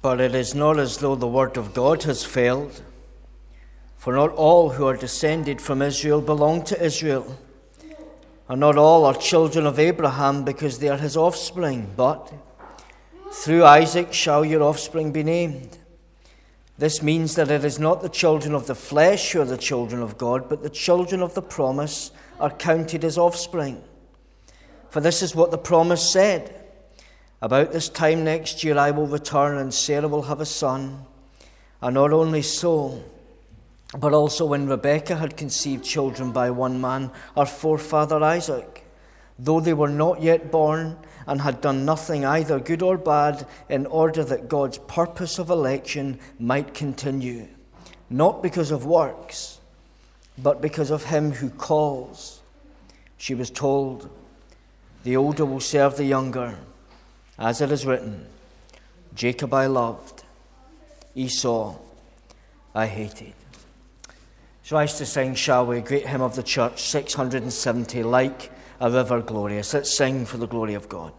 But it is not as though the word of God has failed, for not all who are descended from Israel belong to Israel, and not all are children of Abraham because they are his offspring, but through Isaac shall your offspring be named. This means that it is not the children of the flesh who are the children of God, but the children of the promise are counted as offspring. For this is what the promise said: about this time next year I will return, and Sarah will have a son. And not only so, but also when Rebekah had conceived children by one man, our forefather Isaac, though they were not yet born and had done nothing either good or bad, in order that God's purpose of election might continue, not because of works, but because of him who calls. She was told, the older will serve the younger. As it is written, Jacob I loved, Esau I hated. So rise to sing, shall we? Great hymn of the church, 670, Like a River Glorious. Let's sing for the glory of God.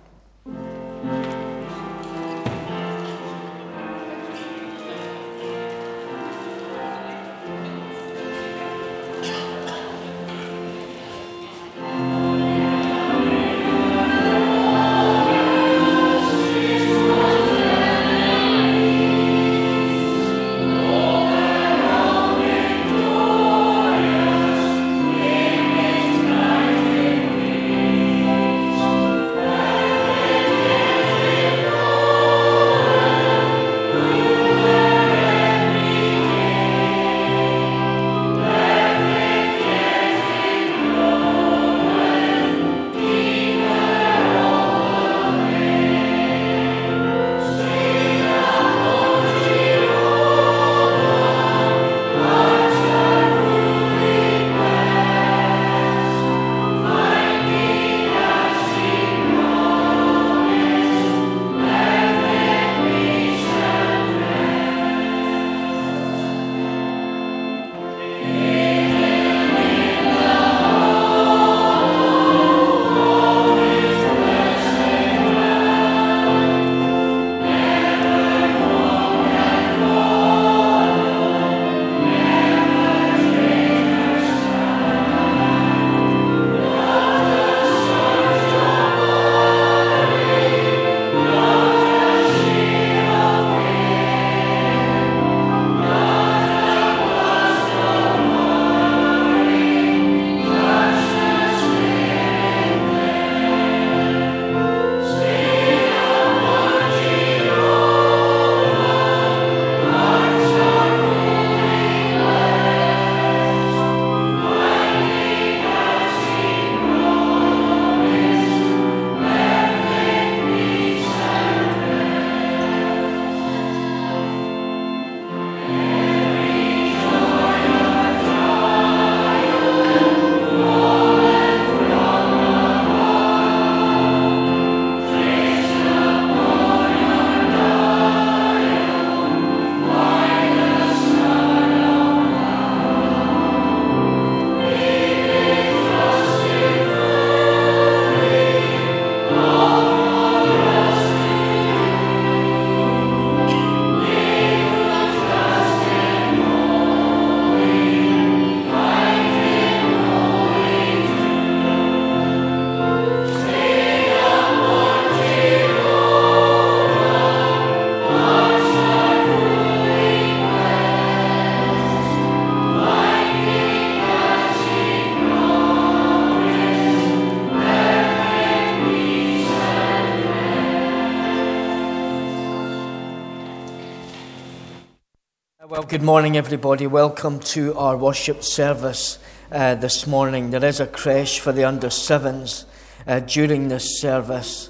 Well, good morning, everybody. Welcome to our worship service this morning. There is a creche for the under-7s during this service.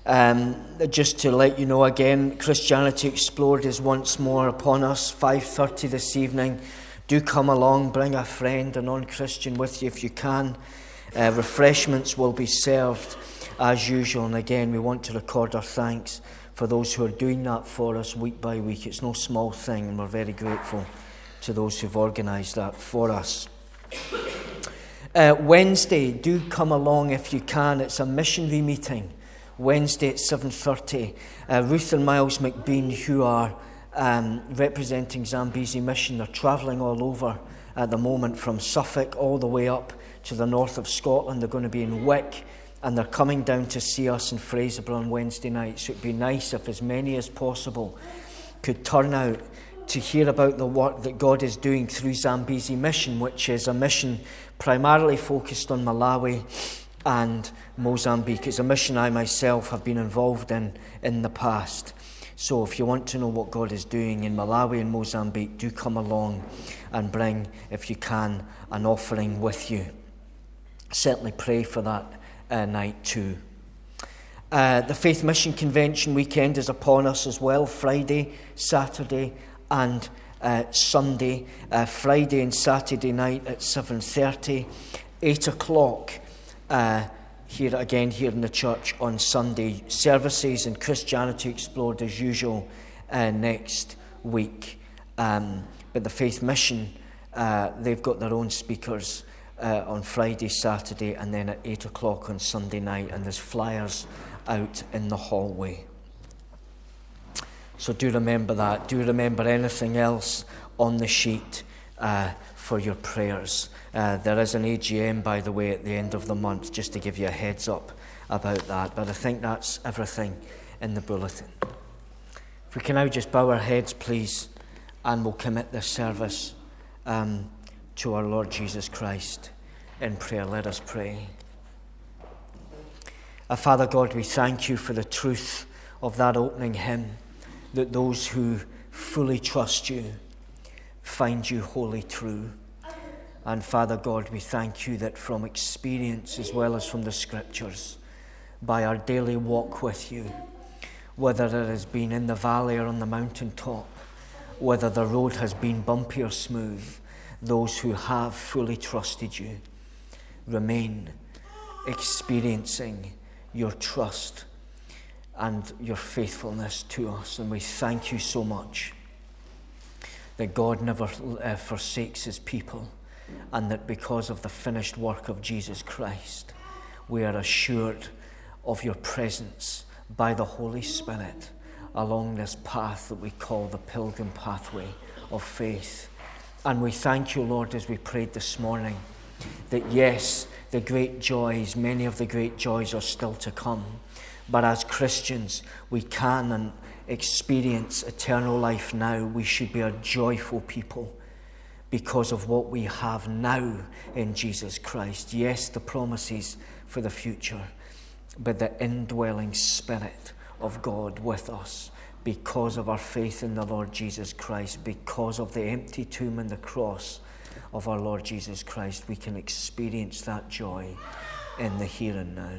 Just to let you know again, Christianity Explored is once more upon us, 5:30 this evening. Do come along, bring a friend, a non-Christian with you if you can. Refreshments will be served as usual, and again, we want to record our thanks for those who are doing that for us week by week. It's no small thing, and we're very grateful to those who've organised that for us. Wednesday, do come along if you can. It's a missionary meeting Wednesday at 7:30. Ruth and Miles McBean, who are representing Zambezi Mission, they're travelling all over at the moment from Suffolk all the way up to the north of Scotland. They're going to be in Wick, and they're coming down to see us in Fraserburgh on Wednesday night. So it'd be nice if as many as possible could turn out to hear about the work that God is doing through Zambezi Mission, which is a mission primarily focused on Malawi and Mozambique. It's a mission I myself have been involved in the past. So if you want to know what God is doing in Malawi and Mozambique, do come along and bring, if you can, an offering with you. Certainly pray for that night too. The Faith Mission Convention weekend is upon us as well, Friday, Saturday and Sunday. Friday and Saturday night at 7:30, 8 o'clock here in the church on Sunday. Services and Christianity Explored as usual next week. But the Faith Mission, they've got their own speakers on Friday, Saturday, and then at 8 o'clock on Sunday night, and there's flyers out in the hallway. So do remember that. Do remember anything else on the sheet for your prayers. There is an AGM, by the way, at the end of the month, just to give you a heads up about that. But I think that's everything in the bulletin. If we can now just bow our heads, please, and we'll commit this service to our Lord Jesus Christ in prayer. Let us pray. Father God, we thank you for the truth of that opening hymn, that those who fully trust you find you wholly true. And Father God, we thank you that from experience as well as from the Scriptures, by our daily walk with you, whether it has been in the valley or on the mountaintop, whether the road has been bumpy or smooth, those who have fully trusted you remain experiencing your trust and your faithfulness to us. And we thank you so much that God never forsakes his people, and that because of the finished work of Jesus Christ, we are assured of your presence by the Holy Spirit along this path that we call the pilgrim pathway of faith. And we thank you, Lord, as we prayed this morning, that yes, the great joys, many of the great joys are still to come, but as Christians, we can and experience eternal life now. We should be a joyful people because of what we have now in Jesus Christ. Yes, the promises for the future, but the indwelling Spirit of God with us because of our faith in the Lord Jesus Christ, because of the empty tomb and the cross of our Lord Jesus Christ, we can experience that joy in the here and now.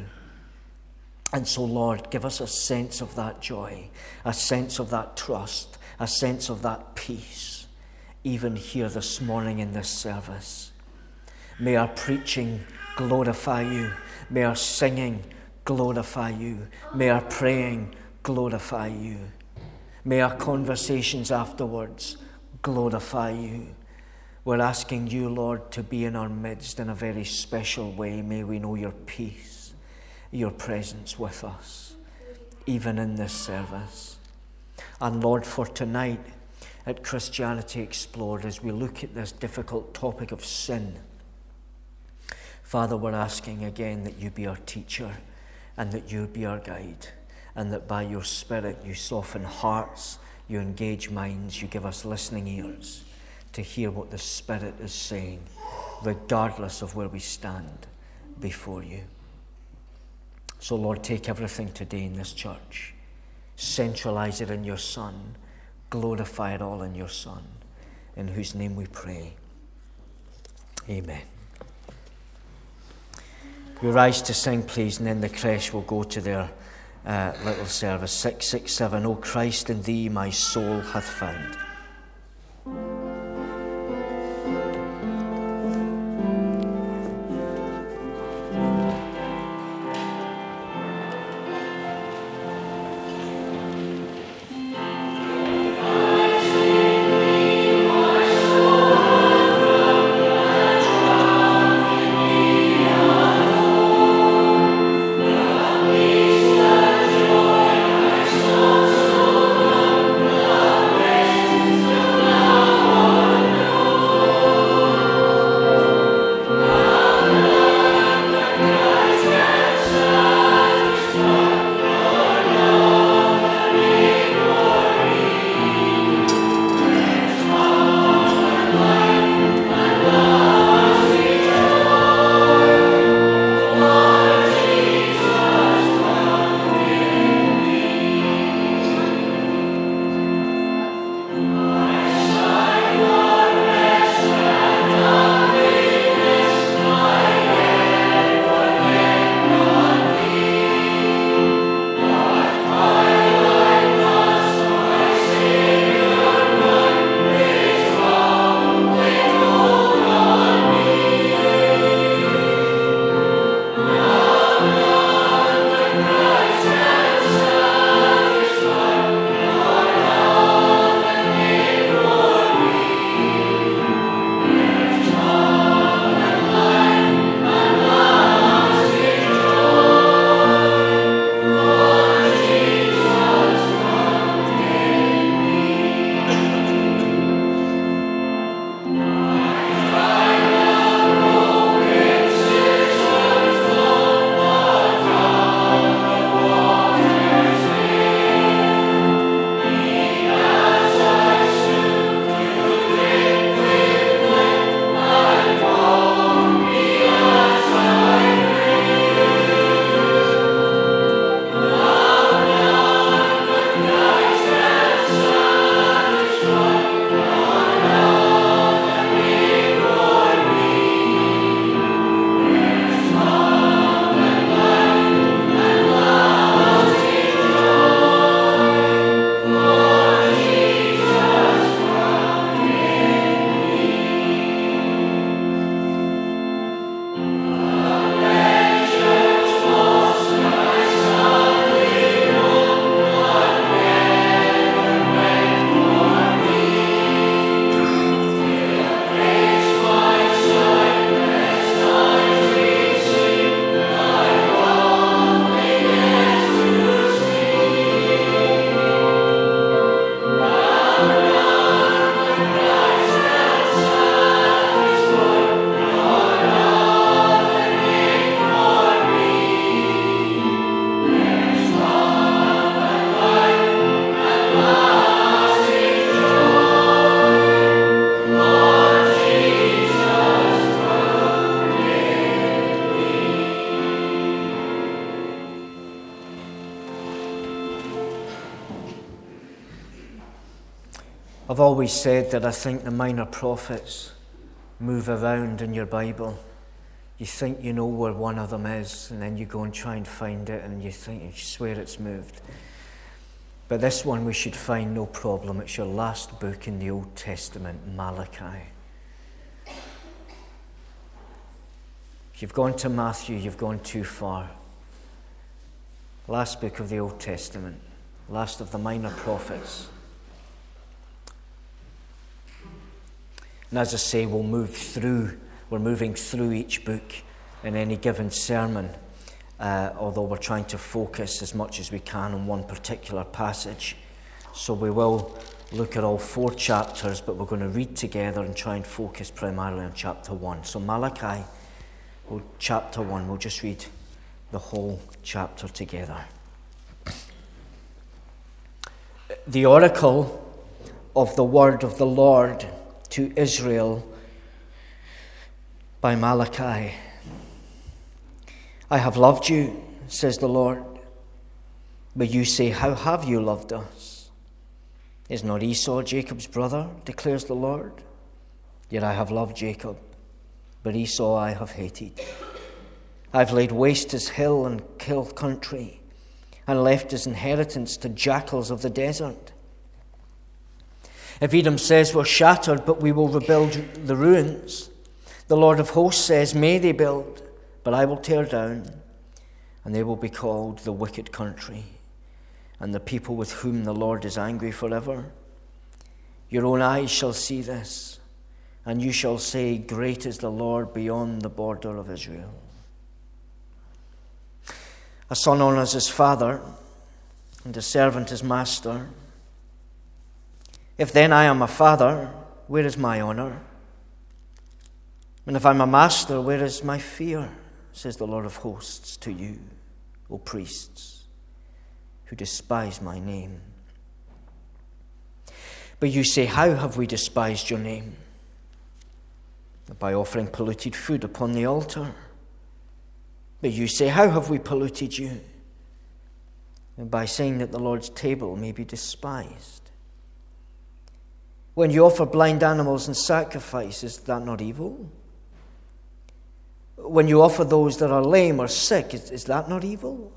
And so, Lord, give us a sense of that joy, a sense of that trust, a sense of that peace, even here this morning in this service. May our preaching glorify you. May our singing glorify you. May our praying glorify you. May our conversations afterwards glorify you. We're asking you, Lord, to be in our midst in a very special way. May we know your peace, your presence with us, even in this service. And Lord, for tonight at Christianity Explored, as we look at this difficult topic of sin, Father, we're asking again that you be our teacher and that you be our guide, and that by your Spirit you soften hearts, you engage minds, you give us listening ears to hear what the Spirit is saying, regardless of where we stand before you. So, Lord, take everything today in this church, centralize it in your Son, glorify it all in your Son, in whose name we pray. Amen. We rise to sing, please, and then the creche will go to their little service. 667, O Christ, in thee my soul hath found. Lord. I've always said that I think the minor prophets move around in your Bible. You think you know where one of them is, and then you go and try and find it, and you swear it's moved. But this one we should find no problem. It's your last book in the Old Testament, Malachi. If you've gone to Matthew, you've gone too far. Last book of the Old Testament, last of the minor prophets. And as I say, we're moving through each book in any given sermon, although we're trying to focus as much as we can on one particular passage. So we will look at all 4 chapters, but we're going to read together and try and focus primarily on chapter 1. So Malachi, chapter 1, we'll just read the whole chapter together. The oracle of the word of the Lord to Israel by Malachi. I have loved you, says the Lord. But you say, how have you loved us? Is not Esau Jacob's brother, declares the Lord? Yet I have loved Jacob, but Esau I have hated. I've laid waste his hill and hill country, and left his inheritance to jackals of the desert. If Edom says, we're shattered, but we will rebuild the ruins, the Lord of hosts says, may they build, but I will tear down, and they will be called the wicked country, and the people with whom the Lord is angry forever. Your own eyes shall see this, and you shall say, great is the Lord beyond the border of Israel. A son honors his father, and a servant his master. If then I am a father, where is my honor? And if I'm a master, where is my fear? Says the Lord of hosts to you, O priests, who despise my name. But you say, how have we despised your name? By offering polluted food upon the altar. But you say, how have we polluted you? And by saying that the Lord's table may be despised. When you offer blind animals in sacrifice, is that not evil? When you offer those that are lame or sick, is that not evil?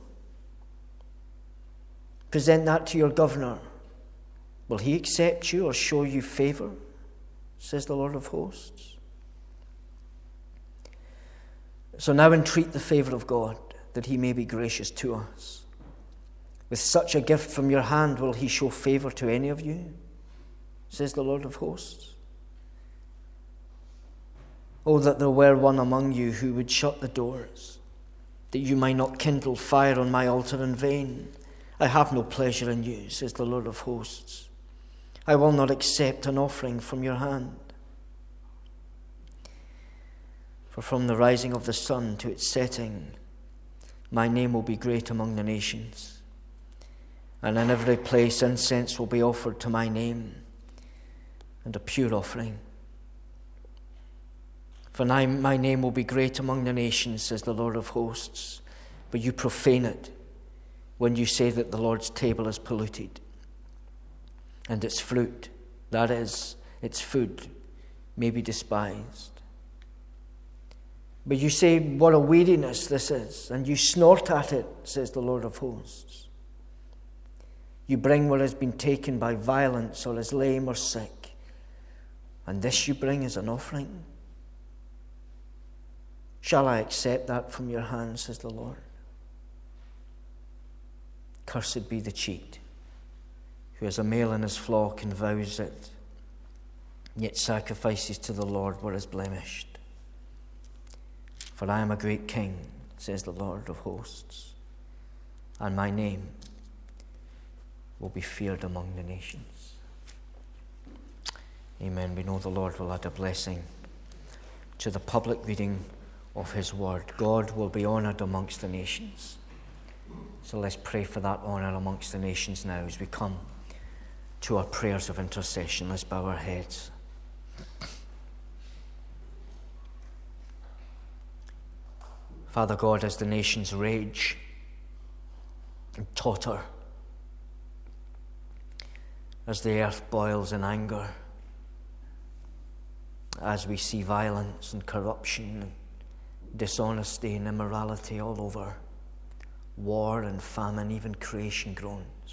Present that to your governor. Will he accept you or show you favor? Says the Lord of hosts. So now entreat the favor of God, that he may be gracious to us. With such a gift from your hand, will he show favor to any of you? Says the Lord of hosts. Oh, that there were one among you who would shut the doors, that you might not kindle fire on my altar in vain. I have no pleasure in you, says the Lord of hosts. I will not accept an offering from your hand. For from the rising of the sun to its setting, my name will be great among the nations, and in every place incense will be offered to my name, and a pure offering. For my name will be great among the nations, says the Lord of hosts, but you profane it when you say that the Lord's table is polluted, and its fruit, that is, its food, may be despised. But you say, what a weariness this is, and you snort at it, says the Lord of hosts. You bring what has been taken by violence or is lame or sick, and this you bring as an offering. Shall I accept that from your hand, says the Lord? Cursed be the cheat, who has a male in his flock and vows it, yet sacrifices to the Lord what is blemished. For I am a great king, says the Lord of hosts, and my name will be feared among the nations. Amen. We know the Lord will add a blessing to the public reading of his word. God will be honoured amongst the nations. So let's pray for that honour amongst the nations now as we come to our prayers of intercession. Let's bow our heads. Father God, as the nations rage and totter, as the earth boils in anger, as we see violence and corruption and dishonesty and immorality all over, war and famine, even creation groans.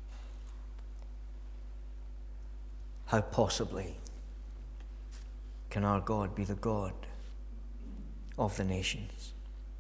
How possibly can our God be the God of the nations?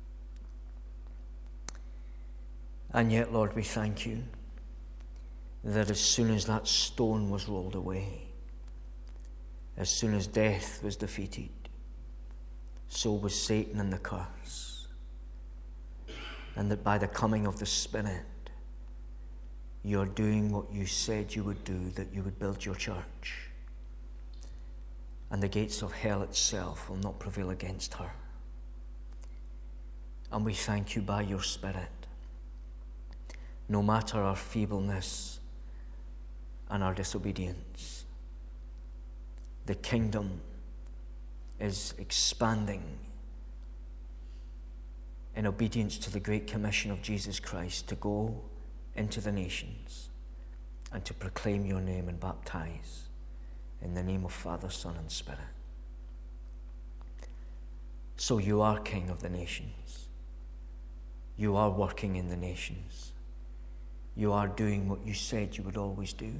And yet, Lord, we thank you that as soon as that stone was rolled away, as soon as death was defeated, so was Satan and the curse. And that by the coming of the Spirit, you're doing what you said you would do, that you would build your church. And the gates of hell itself will not prevail against her. And we thank you by your Spirit. No matter our feebleness and our disobedience, the kingdom is expanding in obedience to the great commission of Jesus Christ to go into the nations and to proclaim your name and baptize in the name of Father, Son, and Spirit. So you are King of the nations. You are working in the nations. You are doing what you said you would always do.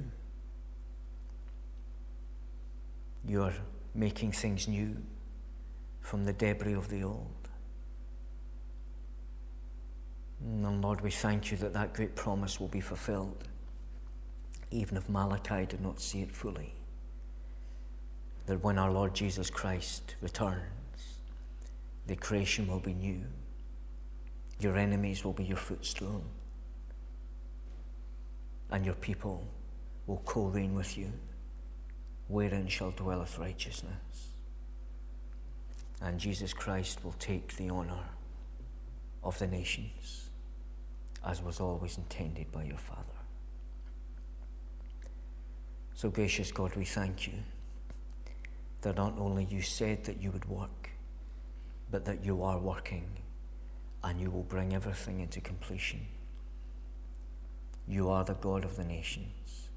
You are making things new from the debris of the old. And Lord, we thank you that that great promise will be fulfilled, even if Malachi did not see it fully. That when our Lord Jesus Christ returns, the creation will be new. Your enemies will be your footstool. And your people will co-reign with you. Wherein shall dwelleth righteousness. And Jesus Christ will take the honor of the nations, as was always intended by your Father. So gracious God, we thank you that not only you said that you would work, but that you are working, and you will bring everything into completion. You are the God of the nations.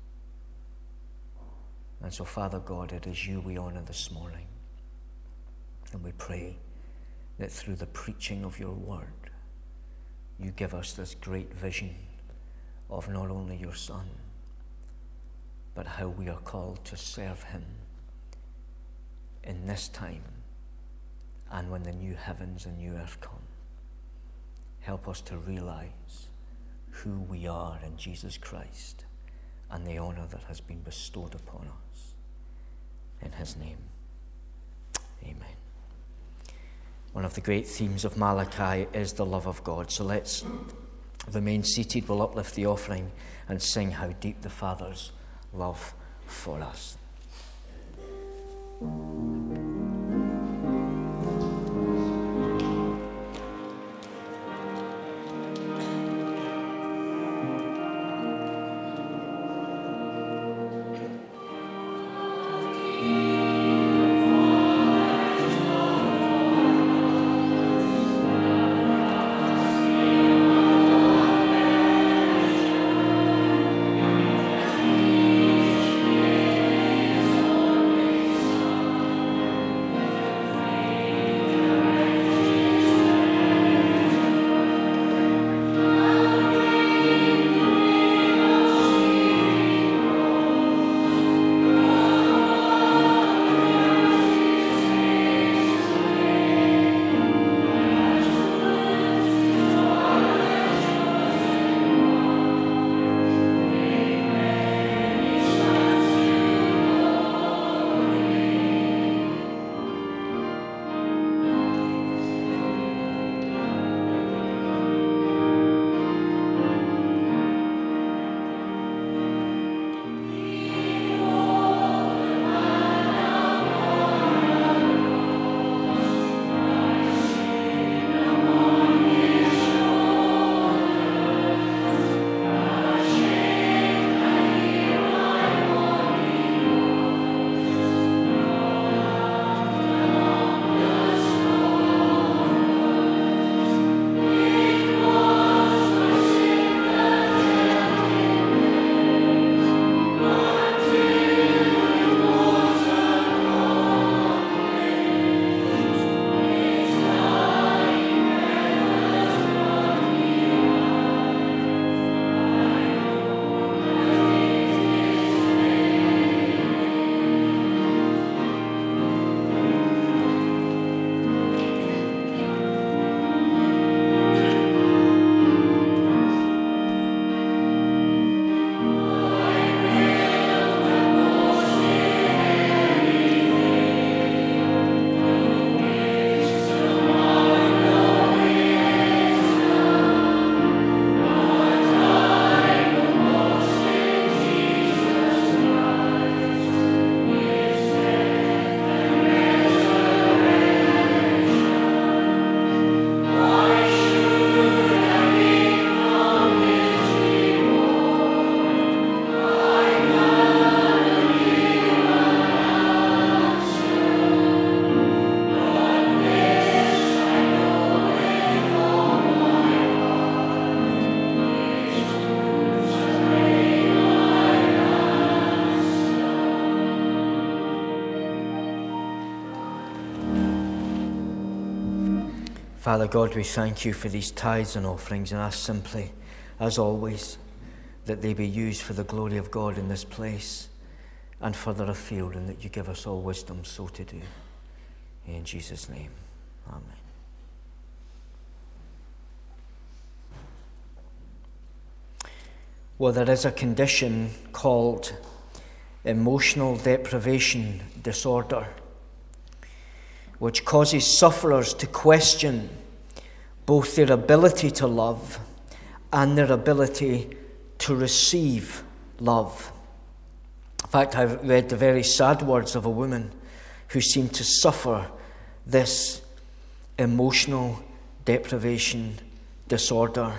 And so, Father God, it is you we honor this morning. And we pray that through the preaching of your word, you give us this great vision of not only your Son, but how we are called to serve him in this time and when the new heavens and new earth come. Help us to realize who we are in Jesus Christ and the honor that has been bestowed upon us. In his name, amen. One of the great themes of Malachi is the love of God. So let's remain seated. We'll uplift the offering and sing how deep the Father's love for us. Father God, we thank you for these tithes and offerings and ask simply, as always, that they be used for the glory of God in this place and further afield, and that you give us all wisdom so to do. In Jesus' name, amen. Well, there is a condition called emotional deprivation disorder, which causes sufferers to question both their ability to love and their ability to receive love. In fact, I've read the very sad words of a woman who seemed to suffer this emotional deprivation disorder.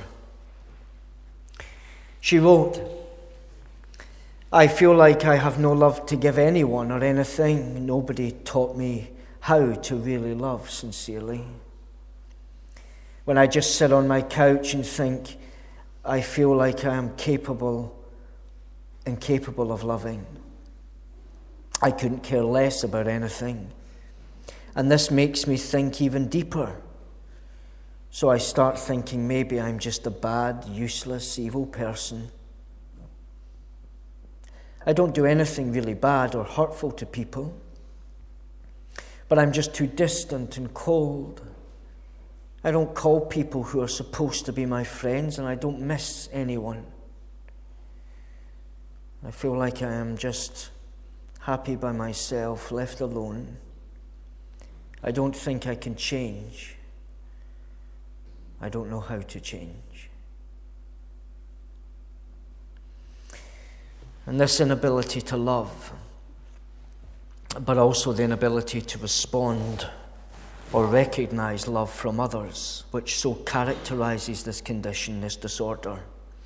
She wrote, "I feel like I have no love to give anyone or anything. Nobody taught me how to really love sincerely. When I just sit on my couch and think, I feel like I am incapable of loving. I couldn't care less about anything. And this makes me think even deeper. So I start thinking maybe I'm just a bad, useless, evil person. I don't do anything really bad or hurtful to people, but I'm just too distant and cold. I don't call people who are supposed to be my friends, and I don't miss anyone. I feel like I am just happy by myself, left alone. I don't think I can change. I don't know how to change." And this inability to love, but also the inability to respond or recognize love from others, which so characterizes this condition, this disorder,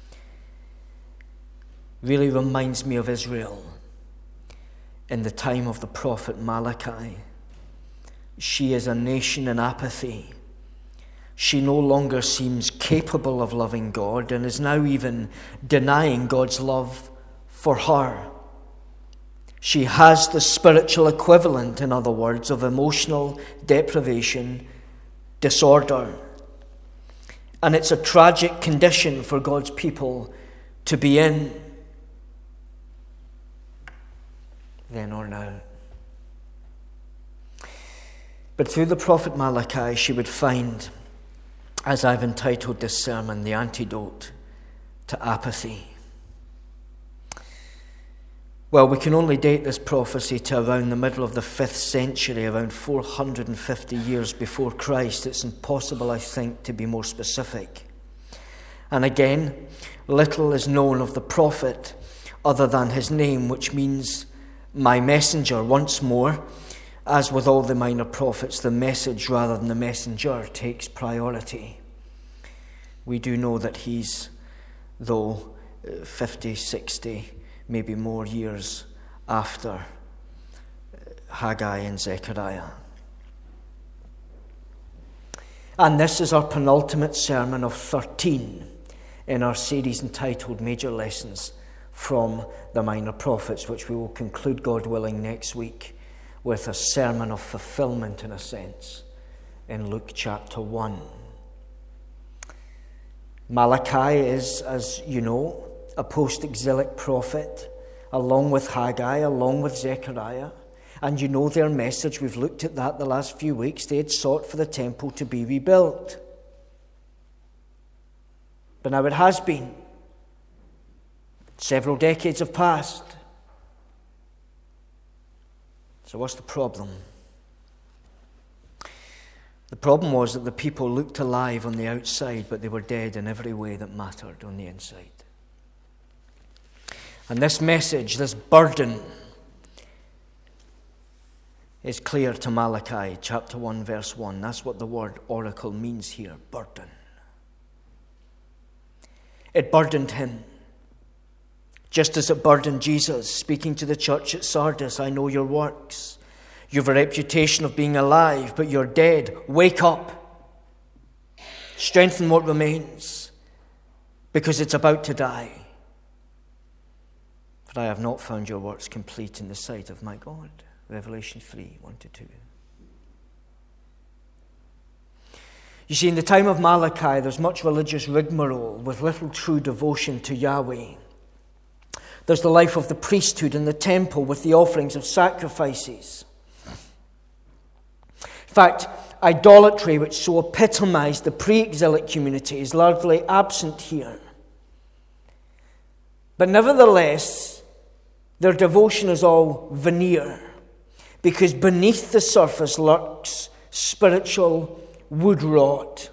really reminds me of Israel in the time of the prophet Malachi. She is a nation in apathy. She no longer seems capable of loving God and is now even denying God's love for her. She has the spiritual equivalent, in other words, of emotional deprivation disorder. And it's a tragic condition for God's people to be in, then or now. But through the prophet Malachi, she would find, as I've entitled this sermon, the antidote to apathy. Well, we can only date this prophecy to around the middle of the 5th century, around 450 years before Christ. It's impossible, I think, to be more specific. And again, little is known of the prophet other than his name, which means my messenger. Once more, as with all the minor prophets, the message rather than the messenger takes priority. We do know that he's, though 50, 60, maybe more years after Haggai and Zechariah. And this is our penultimate sermon of 13 in our series entitled Major Lessons from the Minor Prophets, which we will conclude, God willing, next week with a sermon of fulfillment, in a sense, in Luke chapter 1. Malachi is, as you know, a post-exilic prophet, along with Haggai, along with Zechariah. And you know their message. We've looked at that the last few weeks. They had sought for the temple to be rebuilt. But now it has been. Several decades have passed. So what's the problem? The problem was that the people looked alive on the outside, but they were dead in every way that mattered on the inside. And this message, this burden, is clear to Malachi chapter 1 verse 1. That's what the word oracle means here, burden. It burdened him, just as it burdened Jesus, speaking to the church at Sardis, I know your works. You have a reputation of being alive, but you're dead. Wake up. Strengthen what remains, because it's about to die. For I have not found your works complete in the sight of my God. Revelation 3, 1-2. You see, in the time of Malachi, there's much religious rigmarole with little true devotion to Yahweh. There's the life of the priesthood in the temple with the offerings of sacrifices. In fact, idolatry, which so epitomized the pre-exilic community, is largely absent here. But nevertheless, their devotion is all veneer, because beneath the surface lurks spiritual wood rot.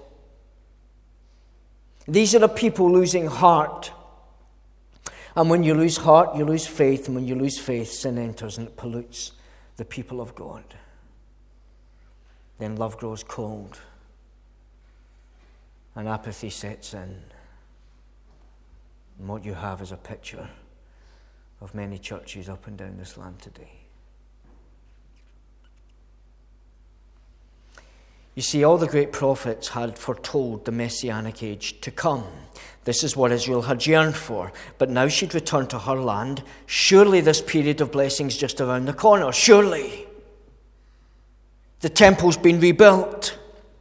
These are the people losing heart. And when you lose heart, you lose faith. And when you lose faith, sin enters and it pollutes the people of God. Then love grows cold. And apathy sets in. And what you have is a picture of many churches up and down this land today. You see, all the great prophets had foretold the Messianic age to come. This is what Israel had yearned for. But now she'd return to her land. Surely this period of blessing's just around the corner. Surely. The temple's been rebuilt.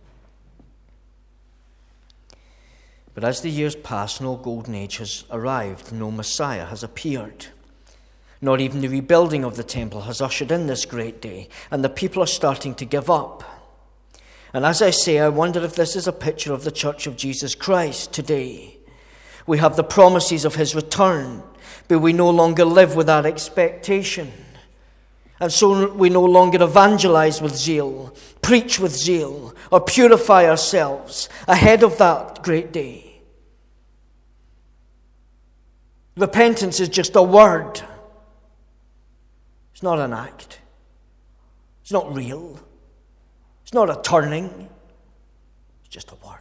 But as the years pass, no golden age has arrived. No Messiah has appeared. Not even the rebuilding of the temple has ushered in this great day. And the people are starting to give up. And as I say, I wonder if this is a picture of the Church of Jesus Christ today. We have the promises of his return, but we no longer live with that expectation. And so we no longer evangelize with zeal, preach with zeal, or purify ourselves ahead of that great day. Repentance is just a word. It's not an act. It's not real. It's not a turning. It's just a word.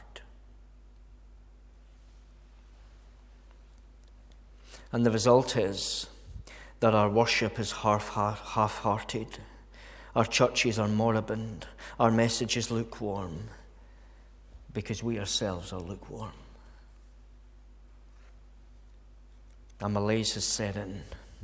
And the result is that our worship is half-hearted. Our churches are moribund. Our message is lukewarm because we ourselves are lukewarm. A malaise has set in.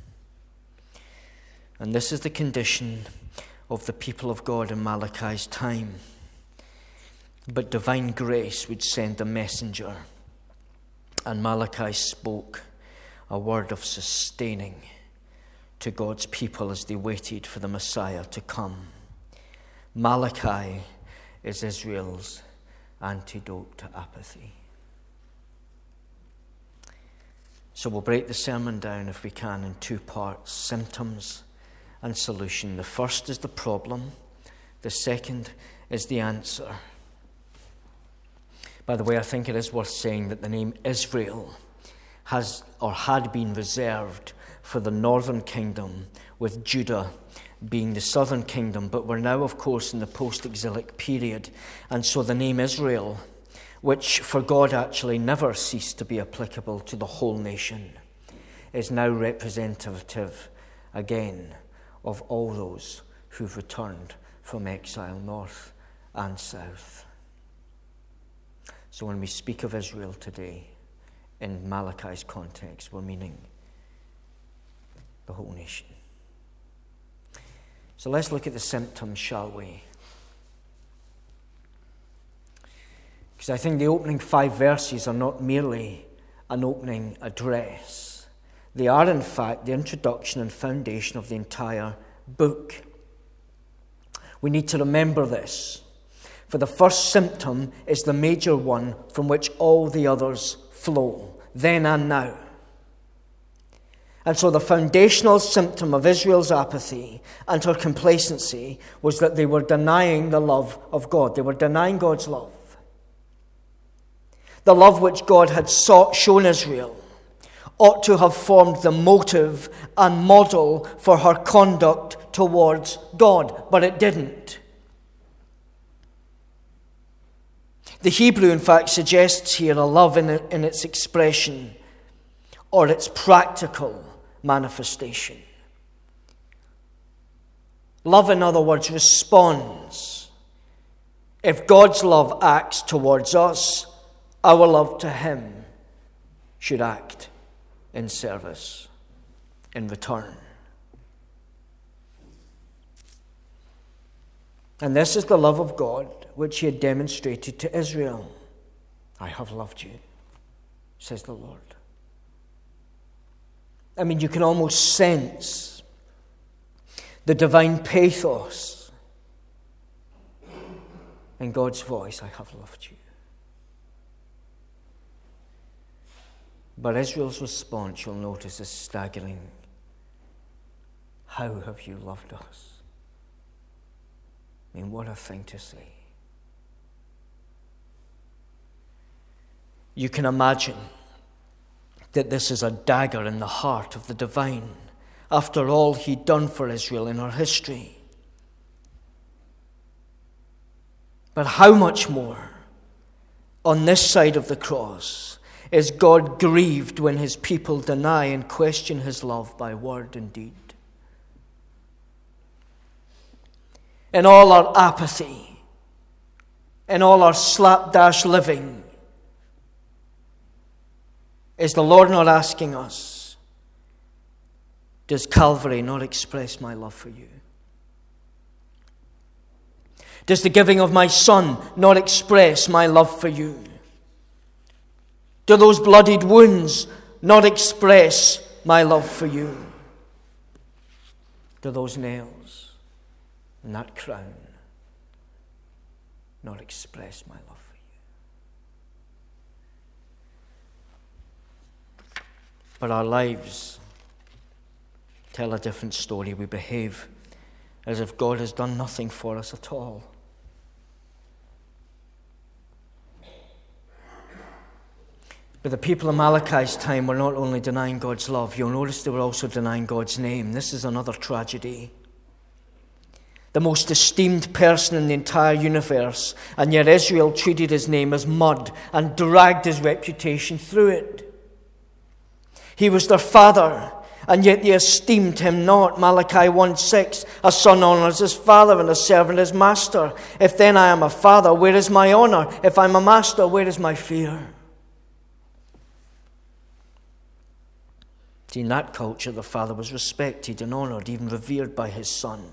And this is the condition of the people of God in Malachi's time. But divine grace would send a messenger. And Malachi spoke a word of sustaining to God's people as they waited for the Messiah to come. Malachi is Israel's antidote to apathy. So we'll break the sermon down, if we can, in two parts: symptoms and solution. The first is the problem. The second is the answer. By the way, I think it is worth saying that the name Israel has or had been reserved for the northern kingdom, with Judah being the southern kingdom. But we're now, of course, in the post-exilic period. And so the name Israel, which for God actually never ceased to be applicable to the whole nation, is now representative again of all those who've returned from exile, north and south. So when we speak of Israel today, in Malachi's context, we're meaning the whole nation. So let's look at the symptoms, shall we? Because I think the opening 5 verses are not merely an opening address. They are, in fact, the introduction and foundation of the entire book. We need to remember this, for the first symptom is the major one from which all the others flow, then and now. And so the foundational symptom of Israel's apathy and her complacency was that they were denying the love of God. They were denying God's love. The love which God had shown Israel ought to have formed the motive and model for her conduct towards God, but it didn't. The Hebrew, in fact, suggests here a love in its expression or its practical manifestation. Love, in other words, responds. If God's love acts towards us, our love to him should act in service, in return. And this is the love of God which he had demonstrated to Israel. I have loved you, says the Lord. I mean, you can almost sense the divine pathos in God's voice. I have loved you. But Israel's response, you'll notice, is staggering. How have you loved us? I mean, what a thing to say. You can imagine that this is a dagger in the heart of the divine, after all he'd done for Israel in her history. But how much more, on this side of the cross, is God grieved when his people deny and question his love by word and deed? In all our apathy, in all our slapdash living, is the Lord not asking us, does Calvary not express my love for you? Does the giving of my Son not express my love for you? Do those bloodied wounds not express my love for you? Do those nails and that crown not express my love for you? But our lives tell a different story. We behave as if God has done nothing for us at all. But the people of Malachi's time were not only denying God's love, you'll notice they were also denying God's name. This is another tragedy. The most esteemed person in the entire universe, and yet Israel treated his name as mud and dragged his reputation through it. He was their father, and yet they esteemed him not. Malachi 1:6, a son honors his father and a servant his master. If then I am a father, where is my honor? If I'm a master, where is my fear? See, in that culture, the father was respected and honored, even revered by his son.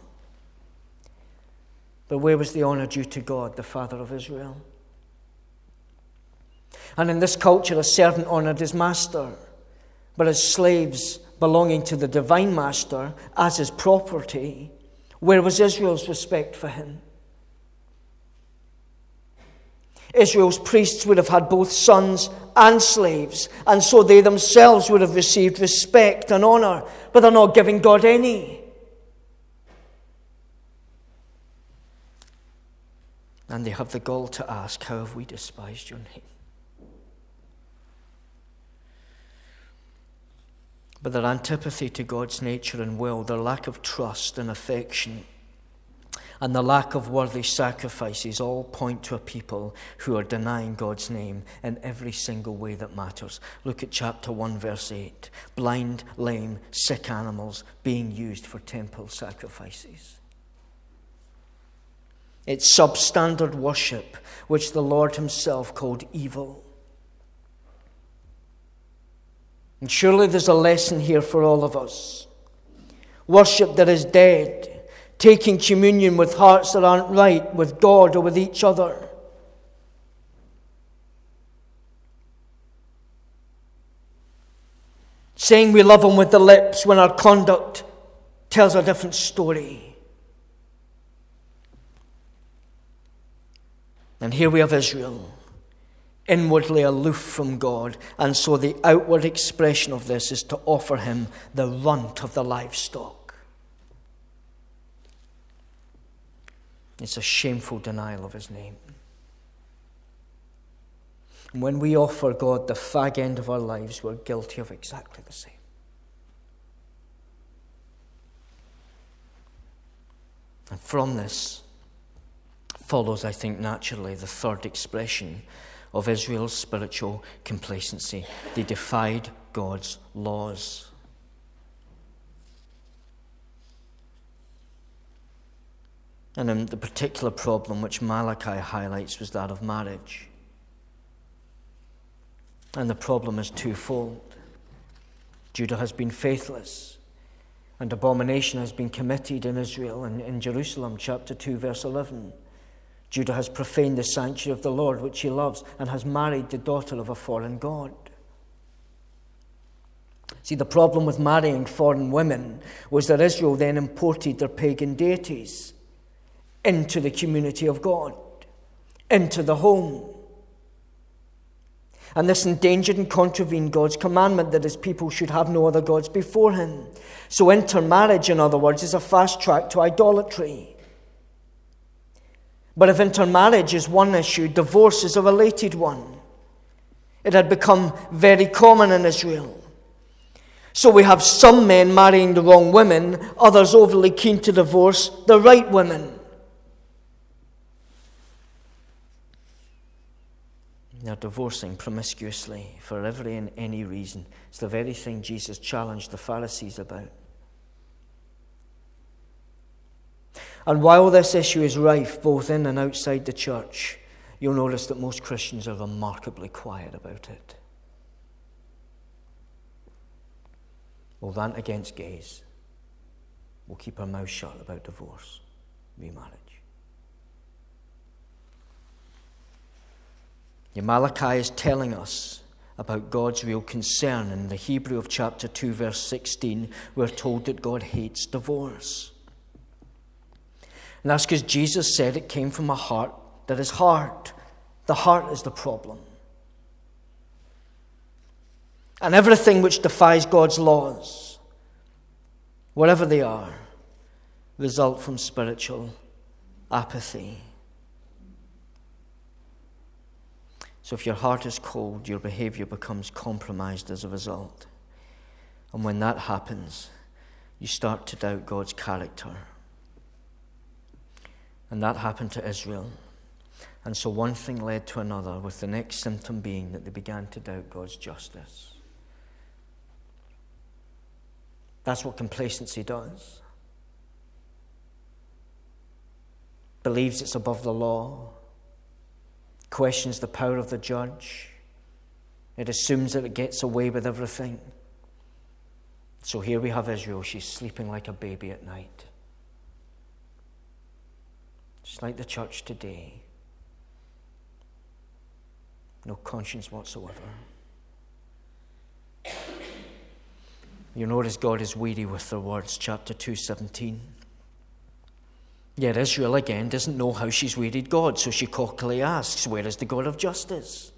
But where was the honor due to God, the Father of Israel? And in this culture, a servant honored his master, but as slaves belonging to the divine master as his property, where was Israel's respect for him? Israel's priests would have had both sons and slaves, and so they themselves would have received respect and honor, but they're not giving God any. And they have the gall to ask, how have we despised your name? But their antipathy to God's nature and will, their lack of trust and affection, and the lack of worthy sacrifices all point to a people who are denying God's name in every single way that matters. Look at chapter 1, verse 8. Blind, lame, sick animals being used for temple sacrifices. It's substandard worship, which the Lord himself called evil. And surely there's a lesson here for all of us. Worship that is dead, taking communion with hearts that aren't right with God or with each other. Saying we love him with the lips when our conduct tells a different story. And here we have Israel, inwardly aloof from God, and so the outward expression of this is to offer him the runt of the livestock. It's a shameful denial of his name. And when we offer God the fag end of our lives, we're guilty of exactly the same. And from this follows, I think, naturally the third expression of Israel's spiritual complacency. They defied God's laws. And the particular problem which Malachi highlights was that of marriage. And the problem is twofold. Judah has been faithless, And abomination has been committed in Israel and in Jerusalem, chapter 2, verse 11. Judah has profaned the sanctuary of the Lord, which he loves, and has married the daughter of a foreign god. See, the problem with marrying foreign women was that Israel then imported their pagan deities into the community of God, into the home. And this endangered and contravened God's commandment that his people should have no other gods before him. So intermarriage, in other words, is a fast track to idolatry. But if intermarriage is one issue, divorce is a related one. It had become very common in Israel. So we have some men marrying the wrong women, others overly keen to divorce the right women. They're divorcing promiscuously for every and any reason. It's the very thing Jesus challenged the Pharisees about. And while this issue is rife both in and outside the church, you'll notice that most Christians are remarkably quiet about it. We'll rant against gays. We'll keep our mouths shut about divorce, remarriage. Malachi is telling us about God's real concern. In the Hebrew of chapter 2, verse 16, we're told that God hates divorce. And that's because Jesus said it came from a heart that is hard. The heart is the problem. And everything which defies God's laws, whatever they are, result from spiritual apathy. So if your heart is cold, your behavior becomes compromised as a result. And when that happens, you start to doubt God's character. And that happened to Israel. And so one thing led to another, with the next symptom being that they began to doubt God's justice. That's what complacency does. Believes it's above the law. Questions the power of the judge. It assumes that it gets away with everything. So here we have Israel. She's sleeping like a baby at night. Just like the church today. No conscience whatsoever. You notice God is weary with their words, chapter 2:17. Yet Israel again doesn't know how she's wearied God, so she cockily asks, where is the God of justice?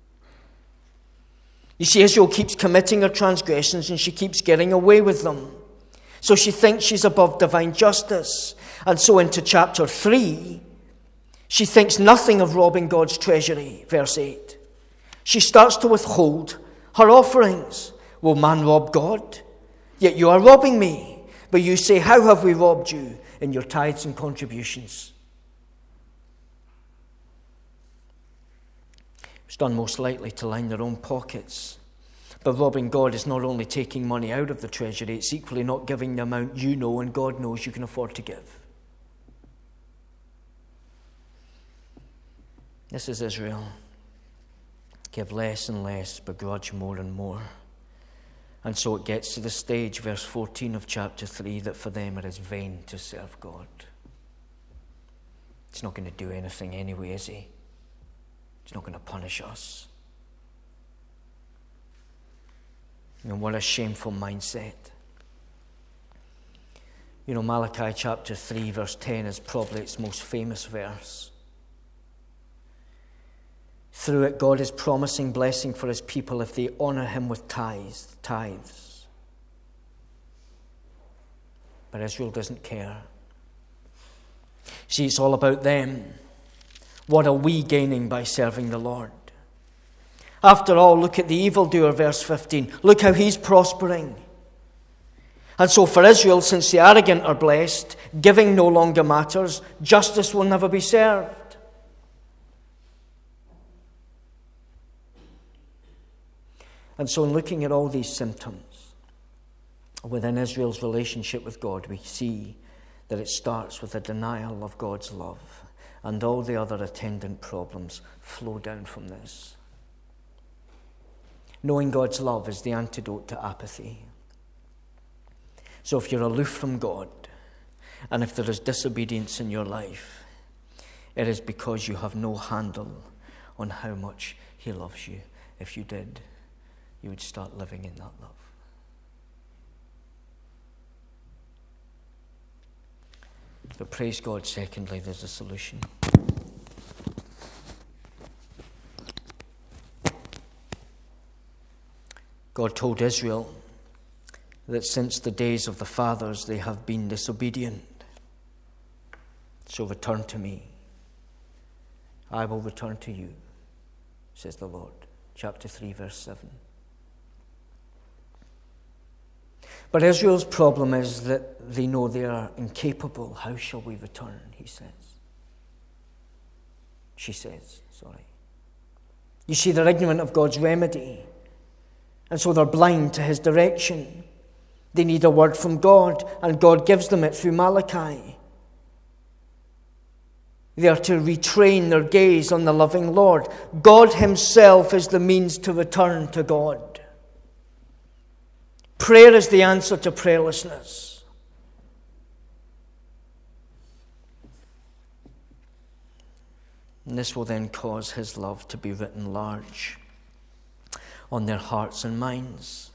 You see, Israel keeps committing her transgressions and she keeps getting away with them. So she thinks she's above divine justice. And so into chapter 3, she thinks nothing of robbing God's treasury, verse 8. She starts to withhold her offerings. Will man rob God? Yet you are robbing me. But you say, how have we robbed you? In your tithes and contributions. It's done most likely to line their own pockets. But robbing God is not only taking money out of the treasury, it's equally not giving the amount you know and God knows you can afford to give. This is Israel. Give less and less, begrudge more and more. And so it gets to the stage, verse 14 of chapter 3, that for them it is vain to serve God. He's not going to do anything anyway, is he? He's not going to punish us. And what a shameful mindset. You know, Malachi chapter 3, verse 10 is probably its most famous verse. Through it, God is promising blessing for his people if they honor him with tithes. But Israel doesn't care. See, it's all about them. What are we gaining by serving the Lord? After all, look at the evildoer, verse 15. Look how he's prospering. And so for Israel, since the arrogant are blessed, giving no longer matters, justice will never be served. And so in looking at all these symptoms within Israel's relationship with God, we see that it starts with a denial of God's love, and all the other attendant problems flow down from this. Knowing God's love is the antidote to apathy. So if you're aloof from God, and if there is disobedience in your life, it is because you have no handle on how much he loves you. If you did, you would start living in that love. But praise God, secondly, there's a solution. God told Israel that since the days of the fathers they have been disobedient. So return to me. I will return to you, says the Lord. Chapter 3, verse 7. But Israel's problem is that they know they are incapable. How shall we return, he says. She says, sorry. You see, they're ignorant of God's remedy. And so they're blind to his direction. They need a word from God, and God gives them it through Malachi. They are to retrain their gaze on the loving Lord. God himself is the means to return to God. Prayer is the answer to prayerlessness. And this will then cause his love to be written large on their hearts and minds.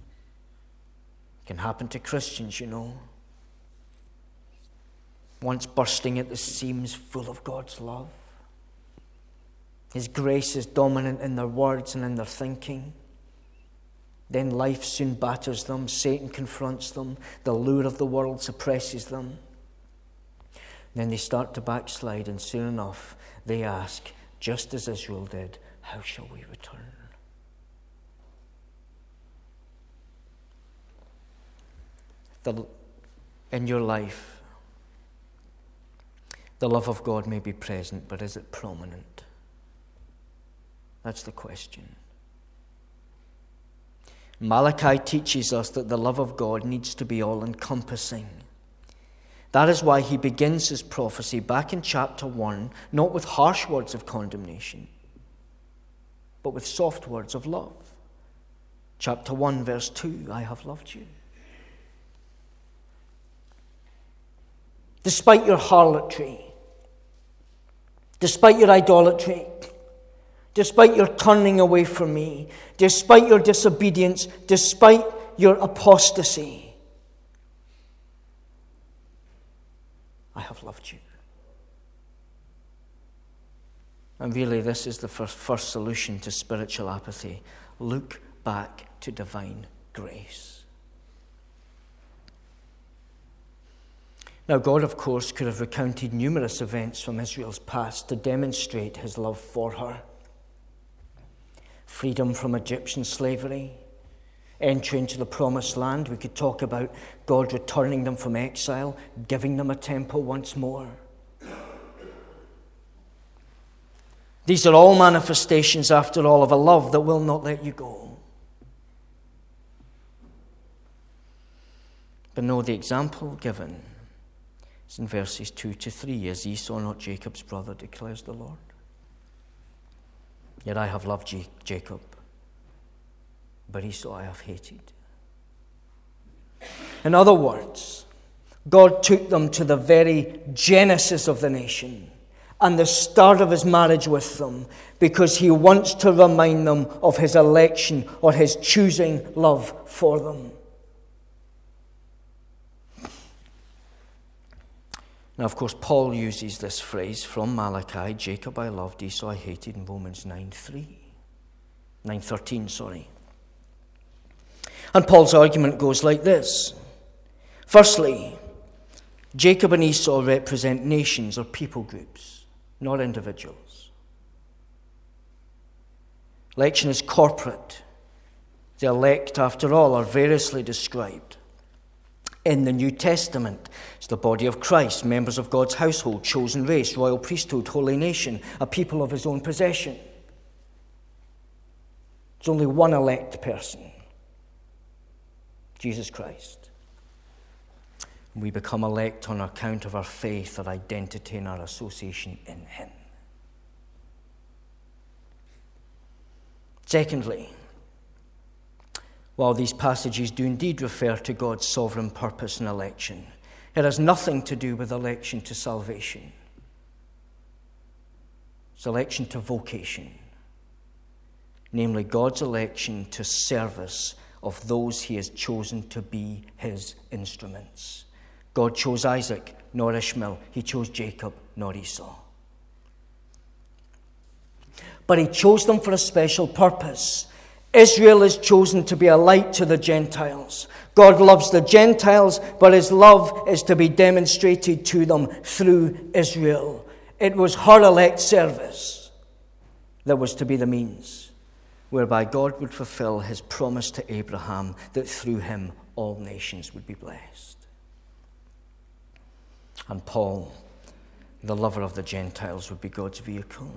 It can happen to Christians, you know. Once bursting at the seams, full of God's love. His grace is dominant in their words and in their thinking. Then life soon batters them, Satan confronts them, the lure of the world suppresses them. Then they start to backslide, and soon enough they ask, just as Israel did, how shall we return? In your life, the love of God may be present, but is it prominent? That's the question. Malachi teaches us that the love of God needs to be all-encompassing. That is why he begins his prophecy back in chapter 1, not with harsh words of condemnation, but with soft words of love. Chapter 1, verse 2, I have loved you. Despite your harlotry, despite your idolatry, despite your turning away from me, despite your disobedience, despite your apostasy, I have loved you. And really, this is the first solution to spiritual apathy. Look back to divine grace. Now, God, of course, could have recounted numerous events from Israel's past to demonstrate his love for her. Freedom from Egyptian slavery, entry into the promised land. We could talk about God returning them from exile, giving them a temple once more. These are all manifestations, after all, of a love that will not let you go. But no, the example given is in verses 2 to 3. Is Esau not Jacob's brother, declares the Lord? Yet I have loved Jacob, but Esau I have hated. In other words, God took them to the very genesis of the nation and the start of his marriage with them, because he wants to remind them of his election or his choosing love for them. Now, of course, Paul uses this phrase from Malachi, Jacob I loved, Esau I hated, in Romans 9:13. And Paul's argument goes like this. Firstly, Jacob and Esau represent nations or people groups, not individuals. Election is corporate. The elect, after all, are variously described. In the New Testament, it's the body of Christ, members of God's household, chosen race, royal priesthood, holy nation, a people of his own possession. There's only one elect person, Jesus Christ. We become elect on account of our faith, our identity, and our association in him. Secondly, While these passages do indeed refer to God's sovereign purpose and election, it has nothing to do with election to salvation. It's election to vocation, namely God's election to service of those he has chosen to be his instruments. God chose Isaac, not Ishmael. He chose Jacob, not Esau. But he chose them for a special purpose. Israel is chosen to be a light to the Gentiles. God loves the Gentiles, but his love is to be demonstrated to them through Israel. It was her elect service that was to be the means whereby God would fulfill his promise to Abraham that through him all nations would be blessed. And Paul, the lover of the Gentiles, would be God's vehicle.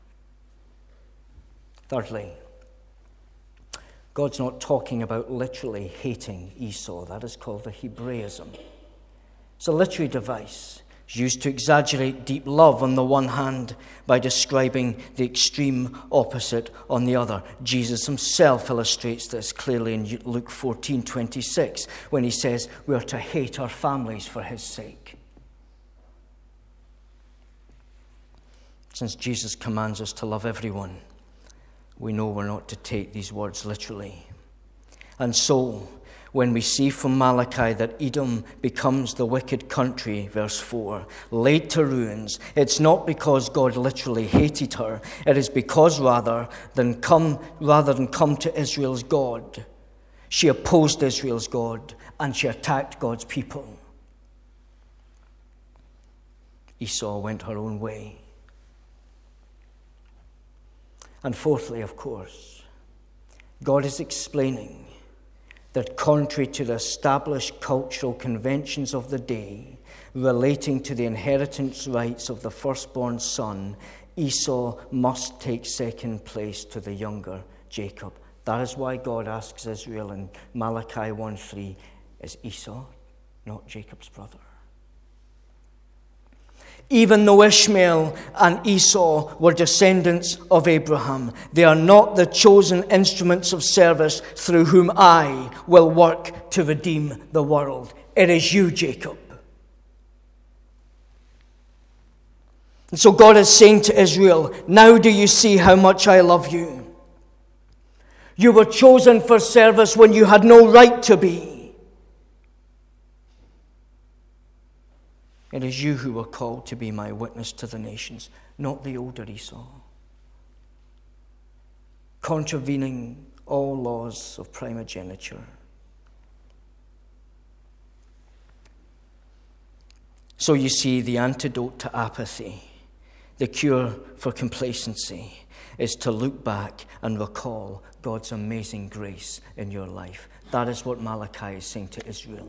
Thirdly, God's not talking about literally hating Esau. That is called a Hebraism. It's a literary device. It's used to exaggerate deep love on the one hand by describing the extreme opposite on the other. Jesus himself illustrates this clearly in Luke 14:26 when he says we are to hate our families for his sake. Since Jesus commands us to love everyone, we know we're not to take these words literally. And so, when we see from Malachi that Edom becomes the wicked country, verse 4, laid to ruins, it's not because God literally hated her. It is because rather than come to Israel's God, she opposed Israel's God and she attacked God's people. Esau went her own way. And fourthly, of course, God is explaining that contrary to the established cultural conventions of the day relating to the inheritance rights of the firstborn son, Esau must take second place to the younger Jacob. That is why God asks Israel in Malachi 1:3, is Esau not Jacob's brother? Even though Ishmael and Esau were descendants of Abraham, they are not the chosen instruments of service through whom I will work to redeem the world. It is you, Jacob. And so God is saying to Israel, now do you see how much I love you? You were chosen for service when you had no right to be. It is you who were called to be my witness to the nations, not the older Esau, contravening all laws of primogeniture. So you see, the antidote to apathy, the cure for complacency, is to look back and recall God's amazing grace in your life. That is what Malachi is saying to Israel.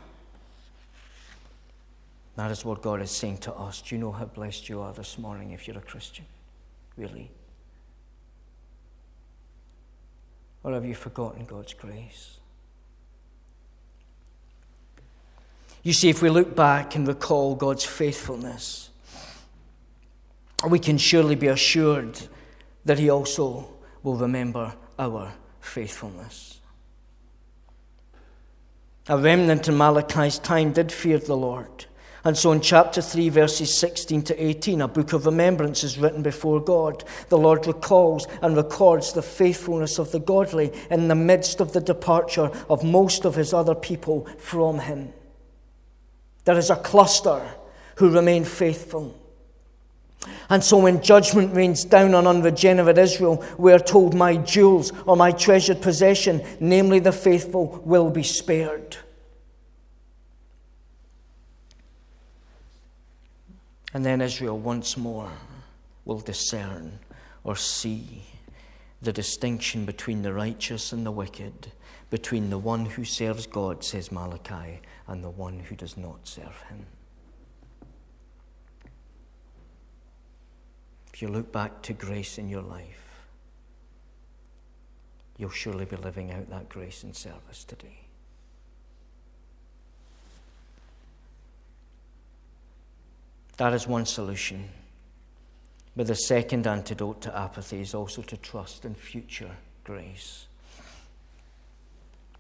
That is what God is saying to us. Do you know how blessed you are this morning if you're a Christian? Really? Or have you forgotten God's grace? You see, if we look back and recall God's faithfulness, we can surely be assured that he also will remember our faithfulness. A remnant in Malachi's time did fear the Lord. And so in chapter 3, verses 16 to 18, a book of remembrance is written before God. The Lord recalls and records the faithfulness of the godly in the midst of the departure of most of his other people from him. There is a cluster who remain faithful. And so when judgment rains down on unregenerate Israel, we are told, my jewels or my treasured possession, namely the faithful, will be spared. And then Israel once more will discern or see the distinction between the righteous and the wicked, between the one who serves God, says Malachi, and the one who does not serve him. If you look back to grace in your life, you'll surely be living out that grace in service today. That is one solution. But the second antidote to apathy is also to trust in future grace.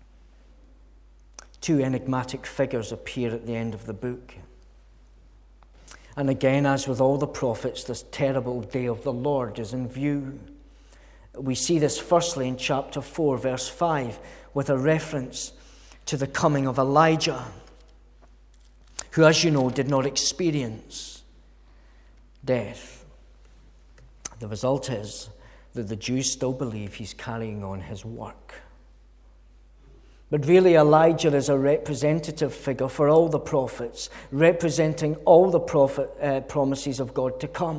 Two enigmatic figures appear at the end of the book. And again, as with all the prophets, this terrible day of the Lord is in view. We see this firstly in chapter 4, verse 5, with a reference to the coming of Elijah, who, as you know, did not experience death. The result is that the Jews still believe he's carrying on his work. But really, Elijah is a representative figure for all the prophets, representing all the promises of God to come.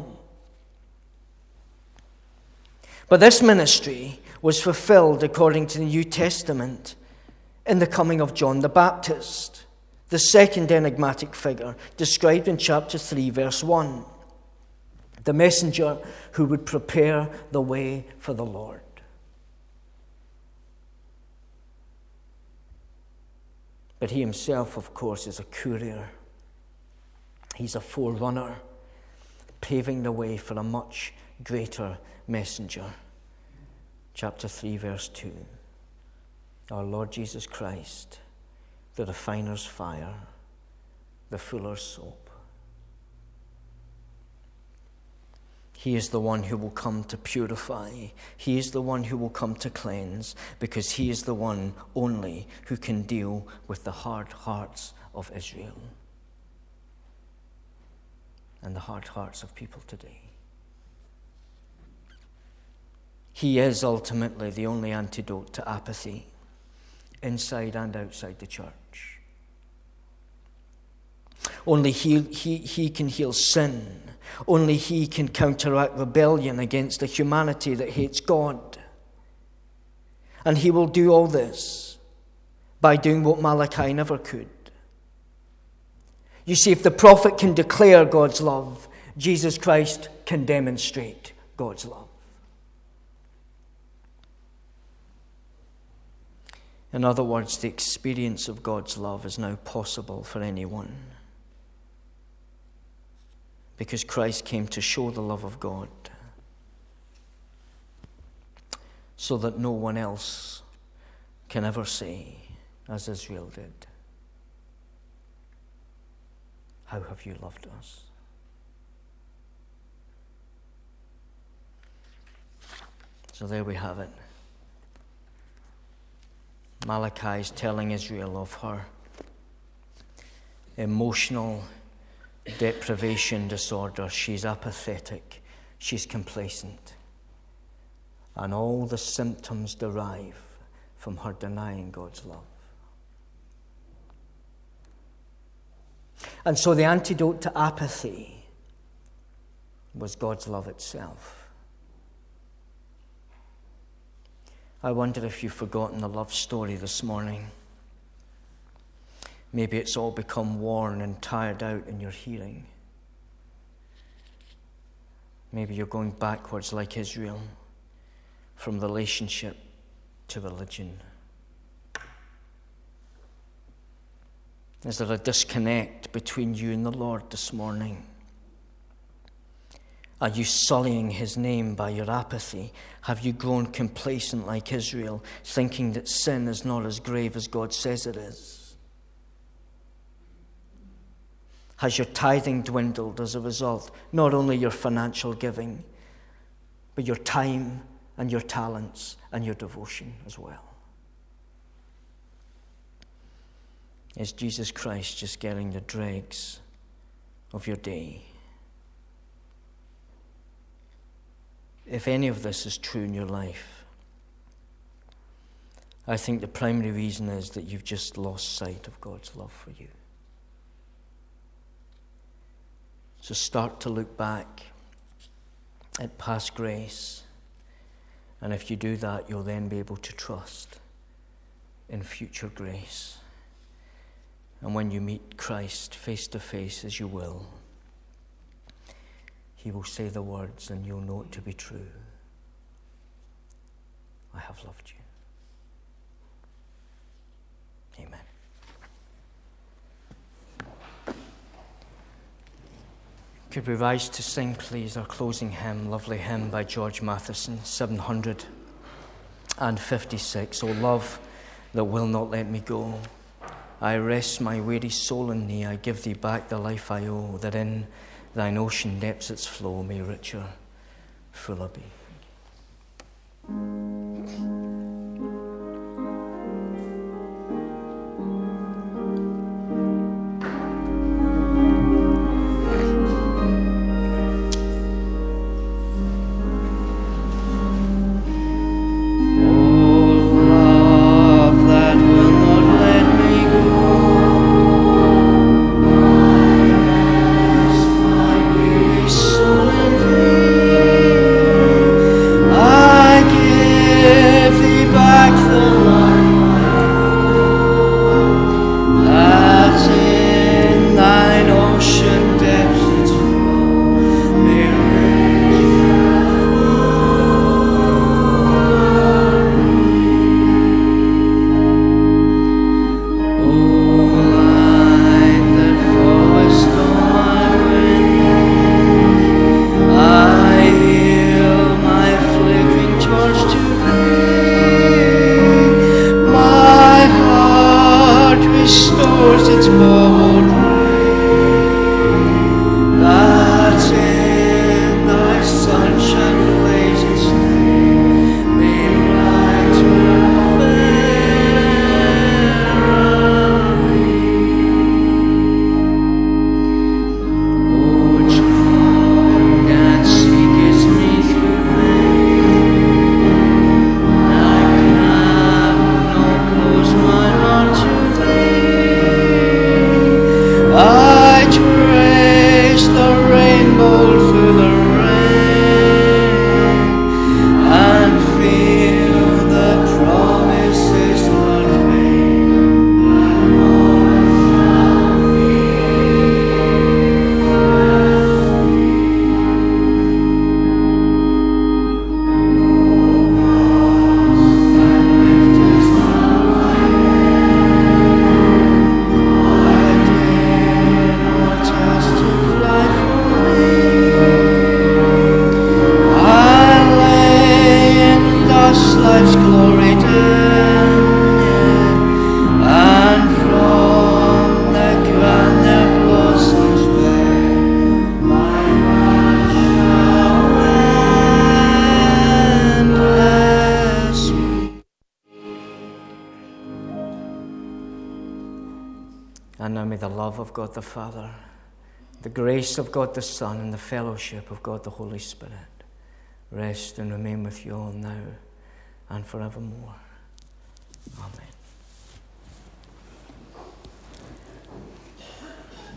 But this ministry was fulfilled according to the New Testament in the coming of John the Baptist, the second enigmatic figure described in chapter 3, verse 1, the messenger who would prepare the way for the Lord. But he himself, of course, is a courier. He's a forerunner, paving the way for a much greater messenger. Chapter 3, verse 2. Our Lord Jesus Christ, the refiner's fire, the fuller's soap. He is the one who will come to purify. He is the one who will come to cleanse, because he is the one only who can deal with the hard hearts of Israel and the hard hearts of people today. He is ultimately the only antidote to apathy, inside and outside the church. Only he can heal sin. Only he can counteract rebellion against a humanity that hates God. And he will do all this by doing what Malachi never could. You see, if the prophet can declare God's love, Jesus Christ can demonstrate God's love. In other words, the experience of God's love is now possible for anyone, because Christ came to show the love of God so that no one else can ever say, as Israel did, "How have you loved us?" So there we have it. Malachi is telling Israel of her emotional deprivation disorder. She's apathetic. She's complacent. And all the symptoms derive from her denying God's love. And so the antidote to apathy was God's love itself. I wonder if you've forgotten the love story this morning. Maybe it's all become worn and tired out in your hearing. Maybe you're going backwards like Israel, from relationship to religion. Is there a disconnect between you and the Lord this morning? Are you sullying his name by your apathy? Have you grown complacent like Israel, thinking that sin is not as grave as God says it is? Has your tithing dwindled as a result? Not only your financial giving, but your time and your talents and your devotion as well. Is Jesus Christ just getting the dregs of your day? If any of this is true in your life, I think the primary reason is that you've just lost sight of God's love for you. So start to look back at past grace, and if you do that, you'll then be able to trust in future grace. And when you meet Christ face to face, as you will, he will say the words and you'll know it to be true. I have loved you. Amen. Could we rise to sing, please, our closing hymn, lovely hymn by George Matheson, 756, O love that will not let me go. I rest my weary soul in thee. I give thee back the life I owe, that in thine ocean depths its flow may richer, fuller be. And now may the love of God the Father, the grace of God the Son, and the fellowship of God the Holy Spirit rest and remain with you all now and forevermore. Amen.